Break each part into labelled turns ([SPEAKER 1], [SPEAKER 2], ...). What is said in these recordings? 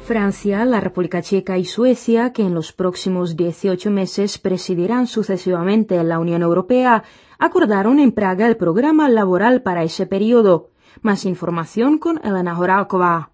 [SPEAKER 1] Francia, la República Checa y Suecia, que en los próximos 18 meses presidirán sucesivamente la Unión Europea, acordaron en Praga el programa laboral para ese periodo. Más información con Elena Horálková.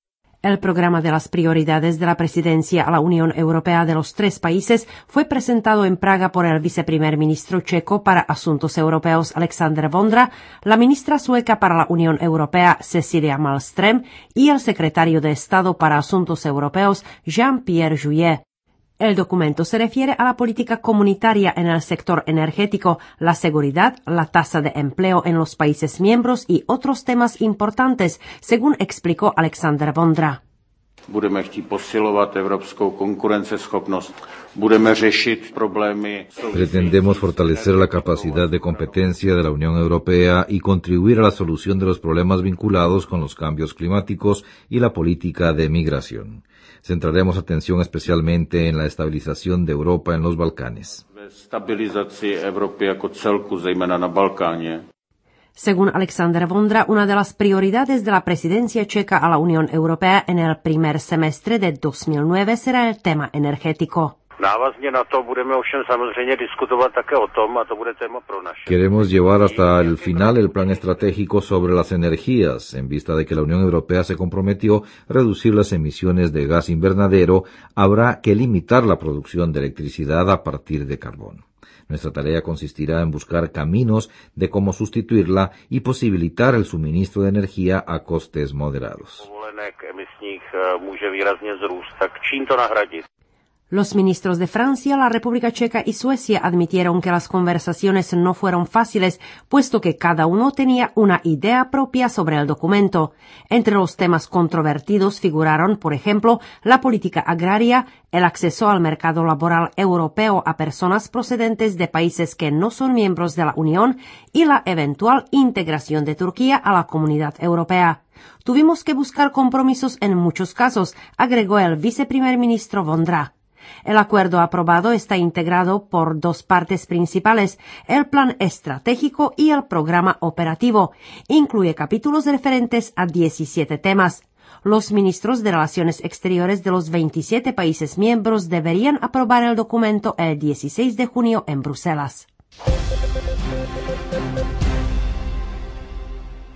[SPEAKER 2] El programa de las prioridades de la presidencia a la Unión Europea de los 3 países fue presentado en Praga por el viceprimer ministro checo para Asuntos Europeos Alexander Vondra, la ministra sueca para la Unión Europea Cecilia Malmström y el secretario de Estado para Asuntos Europeos Jean-Pierre Jouyet. El documento se refiere a la política comunitaria en el sector energético, la seguridad, la tasa de empleo en los países miembros y otros temas importantes, según explicó Alexander Vondra.
[SPEAKER 3] Budeme chtít posilovat evropskou konkurenceschopnost. Budeme řešit problémy.
[SPEAKER 4] Pretendemos fortalecer la capacidad de competencia de la Unión Europea y contribuir a la solución de los problemas vinculados con los cambios climáticos y la política de migración. Centraremos atención especialmente en la estabilización de Europa en los Balcanes.
[SPEAKER 3] Stabilizaci Evropy jako celku, zejména na Balkáně.
[SPEAKER 2] Según Alexander Vondra, una de las prioridades de la presidencia checa a la Unión Europea en el primer semestre de 2009 será el tema energético.
[SPEAKER 5] Návazně na to budeme ovšem samozřejmě diskutovat také o tom, a to bude téma pro naše.
[SPEAKER 4] Queremos llevar hasta el final el plan estratégico sobre las energías, en vista de que la Unión Europea se comprometió a reducir las emisiones de gas invernadero, habrá que limitar la producción de electricidad a partir de carbón. Nuestra tarea consistirá en buscar caminos de cómo sustituirla y posibilitar el suministro de energía a costes moderados.
[SPEAKER 5] Povolenek emisních může výrazně vzrůst, tak čím to nahradit?
[SPEAKER 2] Los ministros de Francia, la República Checa y Suecia admitieron que las conversaciones no fueron fáciles, puesto que cada uno tenía una idea propia sobre el documento. Entre los temas controvertidos figuraron, por ejemplo, la política agraria, el acceso al mercado laboral europeo a personas procedentes de países que no son miembros de la Unión y la eventual integración de Turquía a la Comunidad Europea. Tuvimos que buscar compromisos en muchos casos, agregó el viceprimer ministro Vondra. El acuerdo aprobado está integrado por 2 partes principales, el plan estratégico y el programa operativo. Incluye capítulos referentes a 17 temas. Los ministros de Relaciones Exteriores de los 27 países miembros deberían aprobar el documento el 16 de junio en Bruselas.